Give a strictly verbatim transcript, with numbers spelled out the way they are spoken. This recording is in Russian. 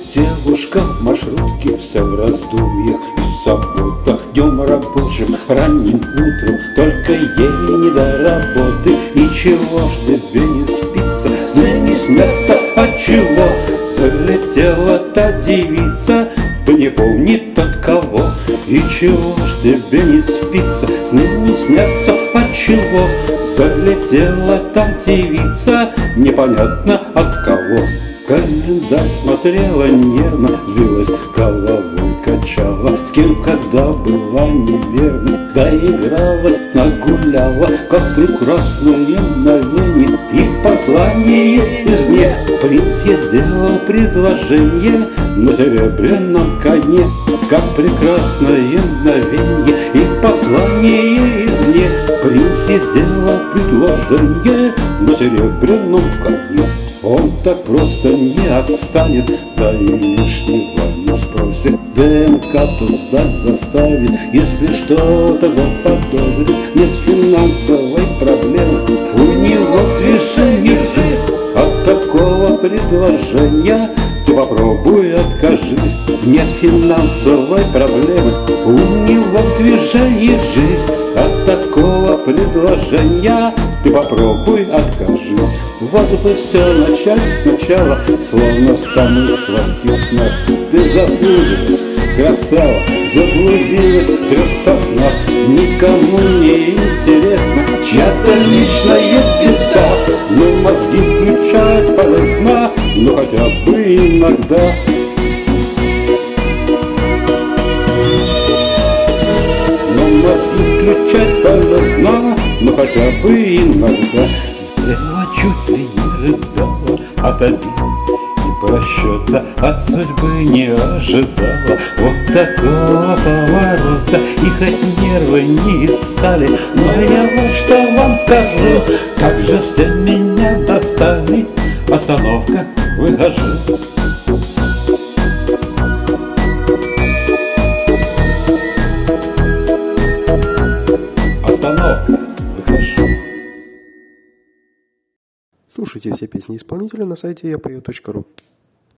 Девушка в маршрутке вся в раздумьях. И суббота днем рабочим, ранним утром, только ей не до работы. И чего ж тебе не спится, сны не снятся, отчего залетела та девица, да не помнит от кого. И чего ж тебе не спится, сны не снятся, отчего залетела та девица, непонятно от кого. Календарь смотрела нервно, сбилась головой, качала, с кем когда была неверна, доигралась, нагуляла, как прекрасное мгновение. И послание из них принц ей сделал предложение на серебряном коне, как прекрасное мгновение. И послание из них принц ей сделал предложение на серебряном коне. Он так просто не отстанет, да и лишнего не спросит. ДНК-то сдать заставит, если что-то заподозрит. Нет финансовой проблемы, у него в движении жизнь. От такого предложения ты попробуй откажись. Нет финансовой проблемы, у него в движении жизнь. От такого предложения ты попробуй откажись. Вот бы все начать сначала, словно в самых сладких снах. Ты заблудилась, красава, заблудилась в трех соснах. Никому не интересно чья-то личная беда, но мозги включать полезно, ну хотя бы иногда. Но мозги включать полезно, ну хотя бы иногда. Дева чуть ли не рыдала от обид и просчета, от судьбы не ожидала вот такого поворота. И хоть нервы не стали, но я вот что вам скажу: как же все меня достали, остановка, выхожу. Остановка, выхожу. Слушайте все песни исполнителя на сайте я пою точка ру.